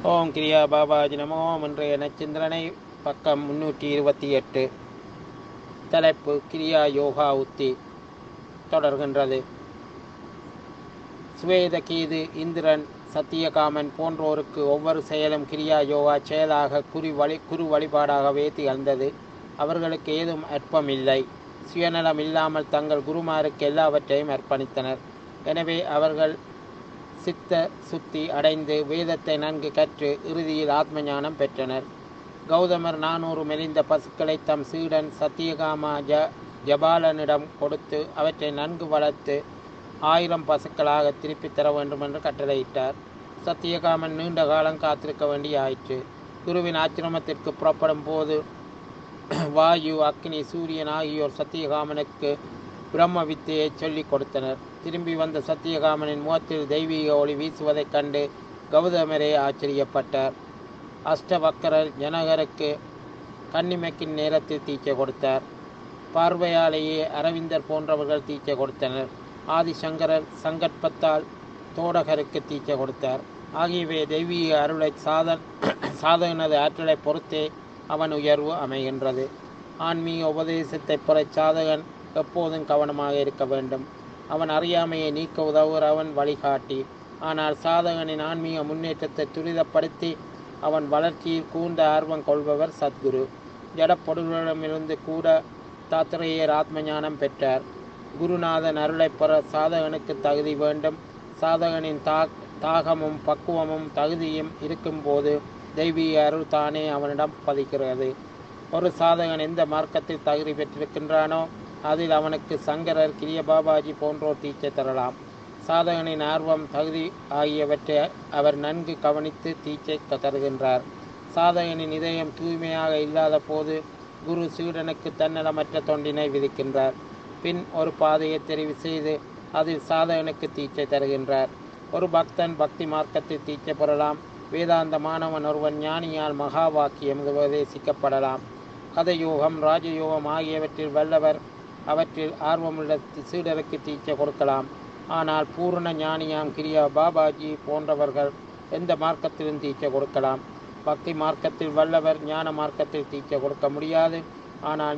ஓம் கிரியா பாபாஜி நமோ. இன்றைய நச்சிந்தனை பக்கம் 328. தலைப்பு கிரியா யோகா உத்தி தொடர்கின்றது. சுவேதகீது, இந்திரன், சத்தியகாமன் போன்றோருக்கு ஒவ்வொரு செயலும் கிரியா யோகா செயலாக குரு வழிபாடாகவே திகழ்ந்தது. அவர்களுக்கு ஏதும் அற்பம் இல்லை. சுயநலம் இல்லாமல் தங்கள் குருமாருக்கு எல்லாவற்றையும் அர்ப்பணித்தனர். எனவே அவர்கள் சித்த சுத்தி அடைந்து வேதத்தை நன்கு கற்று இறுதியில் ஆத்ம ஞானம் பெற்றனர். கௌதமர் 400 மெலிந்த பசுக்களை தம் சீடன் சத்தியகாமா ஜபாலனிடம் கொடுத்து அவற்றை நன்கு வளர்த்து 1000 பசுக்களாக திருப்பித் தர வேண்டும் என்று கட்டளையிட்டார். சத்தியகாமன் நீண்ட காலம் காத்திருக்க வேண்டியாயிற்று. குருவின் ஆச்சிரமத்திற்கு புறப்படும் போது வாயு, அக்னி, சூரியன் ஆகியோர் சத்தியகாமனுக்கு பிரம்ம வித்தையை சொல்லிக் கொடுத்தனர். திரும்பி வந்த சத்தியகாமனின் முகத்தில் தெய்வீக ஒளி வீசுவதைக் கண்டு கௌதமரே ஆச்சரியப்பட்டார். அஷ்டவக்கரர் ஜனகருக்கு கண்ணிமைக்கின் நேரத்தில் தீட்சை கொடுத்தார். பார்வையாலேயே அரவிந்தர் போன்றவர்கள் தீட்சை கொடுத்தனர். ஆதிசங்கரர் சங்கற்பத்தால் தோடகருக்கு தீட்சை கொடுத்தார். ஆகியவை தெய்வீக அருளை சாதகனது ஆற்றலை பொறுத்தே அவன் உயர்வு அமைகின்றது. ஆன்மீக உபதேசத்தை பெற சாதகன் எப்போதும் கவனமாக இருக்க வேண்டும். அவன் அறியாமையை நீக்க உதவுகிற அவன் வழிகாட்டி. ஆனால் சாதகனின் ஆன்மீக முன்னேற்றத்தை துரிதப்படுத்தி அவன் வளர்ச்சியில் கூர்ந்த ஆர்வம் கொள்பவர் சத்குரு. ஜடப்பொருள்களிடமிருந்து கூட தாத்திரேயர் ஆத்ம ஞானம் பெற்றார். குருநாதன் அருளை பெற சாதகனுக்கு தகுதி வேண்டும். சாதகனின் தாகமும் பக்குவமும் தகுதியும் இருக்கும்போது தெய்வீக அருள் தானே அவனிடம் பதிக்கிறது. ஒரு சாதகன் எந்த மார்க்கத்தில் தகுதி பெற்றிருக்கின்றானோ அதில் அவனுக்கு சங்கரர், கிரிய பாபாஜி போன்றோர் தீட்சை தரலாம். சாதகனின் ஆர்வம், தகுதி ஆகியவற்றை அவர் நன்கு கவனித்து தீட்சை தருகின்றார். சாதகனின் இதயம் தூய்மையாக இல்லாத போது குரு சீடனுக்கு தன்னலமற்ற தொண்டினை விதிக்கின்றார். பின் ஒரு பாதையை தெரிவு செய்து அதில் சாதகனுக்கு தீட்சை தருகின்றார். ஒரு பக்தன் பக்தி மார்க்கத்தில் தீட்சை பெறலாம். வேதாந்த மாணவன் ஒருவன் ஞானியால் மகா வாக்கியம் உபதேசிக்கப்படலாம். கதயோகம், ராஜயோகம் ஆகியவற்றில் வல்லவர் அவற்றில் ஆர்வமுள்ள சீடருக்கு தீட்சை கொடுக்கலாம். ஆனால் பூர்ண ஞானியாம் கிரியா பாபாஜி போன்றவர்கள் எந்த மார்க்கத்திலும் தீட்சை கொடுக்கலாம். பக்தி மார்க்கத்தில் வல்லவர் ஞான மார்க்கத்தில் தீட்சை கொடுக்க முடியாது. ஆனால்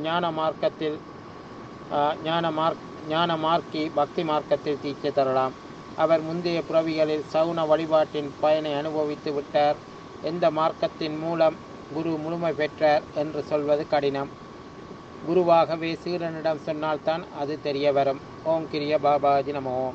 ஞான மார்க்கி பக்தி மார்க்கத்தில் தீட்சை தரலாம். அவர் முந்தைய பிறவிகளில் சகுன வழிபாட்டின் பயனை அனுபவித்து விட்டார். எந்த மார்க்கத்தின் மூலம் குரு முழுமை பெற்றார் என்று சொல்வது கடினம். குருவாகவே சீடனிடம் சொன்னால்தான் அது தெரிய வரும். ஓம் கிரிய பாபாஜி நமோ.